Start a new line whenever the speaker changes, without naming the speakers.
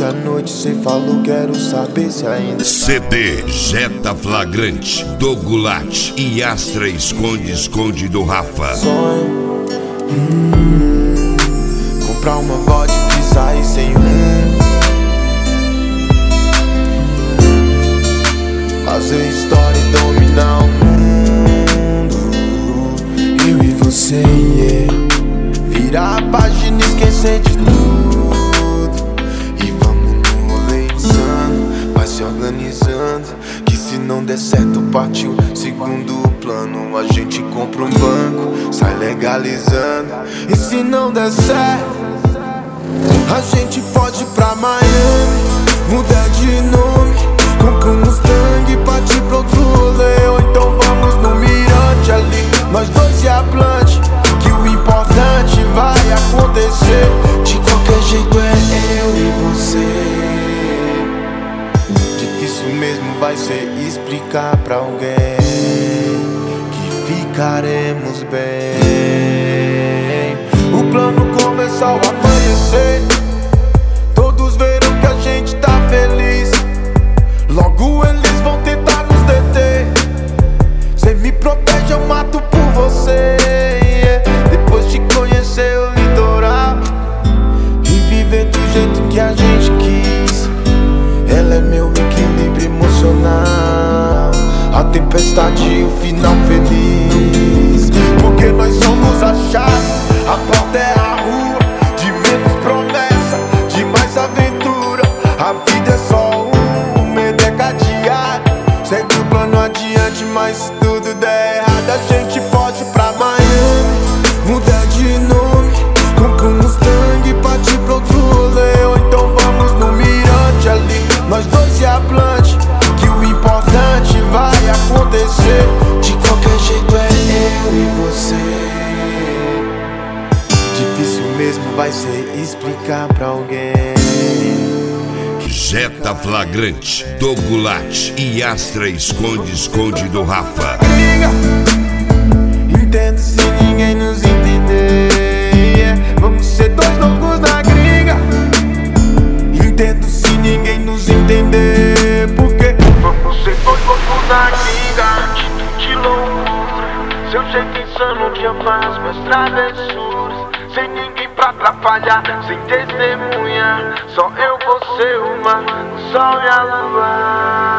a noite cê falou, quero saber se ainda
CD Jetta Flagrante, Dogulat e Astra Esconde do Rafa.
Comprar uma vodka e sair sem fazer história e dominar o mundo. Eu e você, yeah. Virar a página e esquecer de tudo. E vamos no rolê insano, vai se organizando, que se não der certo partiu segundo plano. A gente compra um banco, sai legalizando. E se não der certo, a gente pode ir pra Miami, mudar de nome, compra um Mustang e partir pra outro rolê. Ou então vamos no mirante ali, nós dois e a Blunt, que o importante vai acontecer. De qualquer jeito é eu e você. Difícil mesmo vai ser explicar pra alguém que ficaremos bem. O plano começou a amanhecer, todos verão que a gente tá feliz. Logo eles vão tentar nos deter. Cê me protege, eu mato por você, yeah. Depois de conhecer o litoral e viver do jeito que a gente quis, ela é meu equilíbrio emocional, a tempestade e o final feliz. Porque nós somos a chave, a porta é a rua, de menos promessa, de mais aventura. A vida é só um medo é cadeado, segue o plano adiante, mas se tudo der errado, a gente pode ir pra Miami, mudar de nome, compra um Mustang e partir pra outro rolê. Ou então vamos no mirante ali, nós dois e a Blunt, que o importante vai acontecer. De qualquer jeito é eu e você. Difícil mesmo vai ser explicar pra alguém.
Jetta Flagrante, Dogulat e Astra Esconde do Rafa.
Entendo se ninguém nos entender, yeah. Vamos ser dois loucos na gringa. Entendo se ninguém nos entender, porque vamos ser dois loucos na gringa. Atitude loucura, seu jeito insano que eu faço minhas travessuras. Sem ninguém pra atrapalhar, sem testemunha, só eu, você, o mar, o sol e a lua.